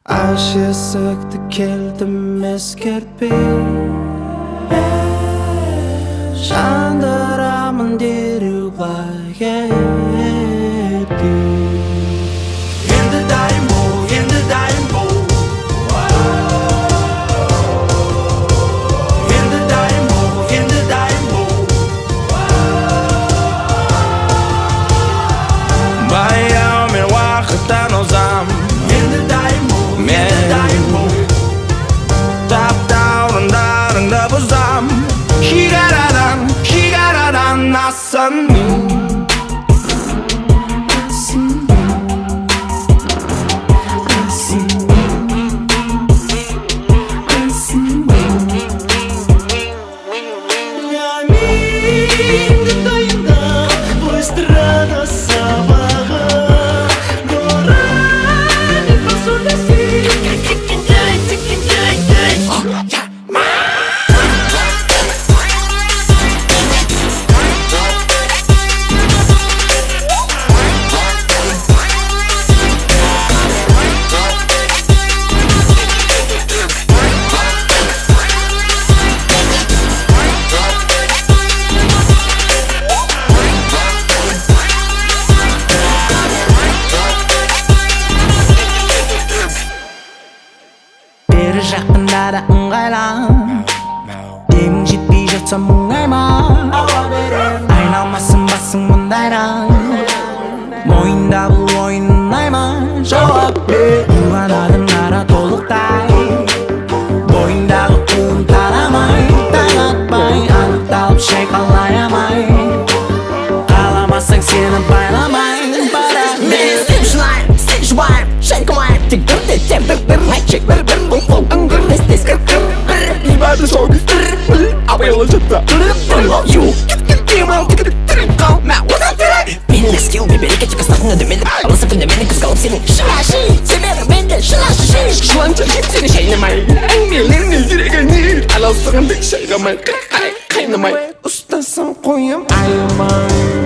Aşıksıktı keldim eskertpey Жандарымын дереу байепті Енді дайын бол, енді дайын бол Енді дайын бол, енді дайын бол Баяу мен уақыттан озам Енді дайын бол, енді дайын бол Таптауырындарыңды бұзам Шигарадан асын жақында да ыңғайлан Дегің жетпей жатса мұңайма Айналмасын басың мұндайдан Мойында бұл ойын ұнайма Жауап бер Уғанадың ара толықтай Бойындағы уын тарамай Таң атпай анықталып шайқалай алмай Қаламасаң сені байламай Мен істеп жылайым, істеп жұбайым Шайқалайым тек бірде тек бір мәтчек бір бұл Нестес кір-кір Бәрді шоу-биз Абайлы жатта Ю Кемал қал Мә одан терек Мен әскел бебелек әтек астатында дөмеліп Алысып күнде мені күз қалып сенің Шылашы Себебі менде шылашы Жыланша жеп сені шайнамай Әңгелеріне жүрегіне Аласығынды шайғамай Қайнамай Ұстасам қойым Айымай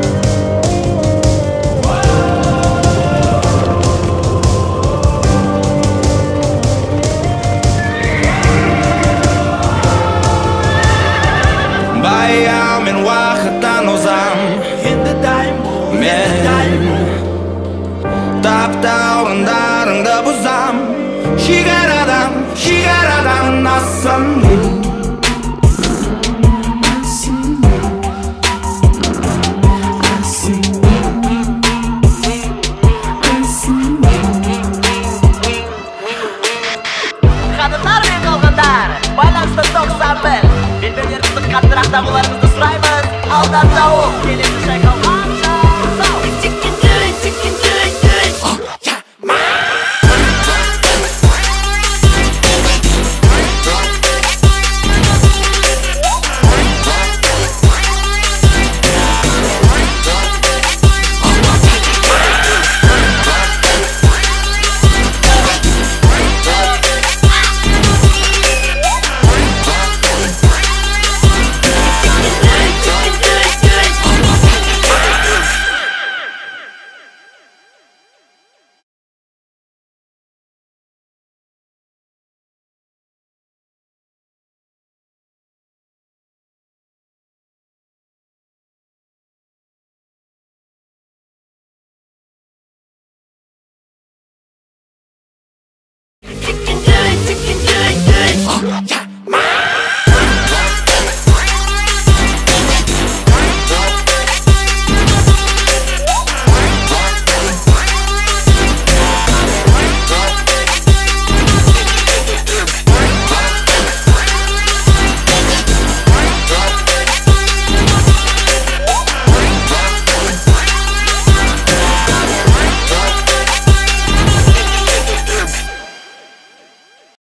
Баяу мен уақыттан озам Енді дайын бол, енді дайын бол Таптауырындарыңды бұзам Шигарадан асын Қадырлар мен қалғандар Байланысты 91 Белбелерімізді қаттырақ табуларыңызды сұраймыз Алдан тауып келесі шайқалғанша Yeah.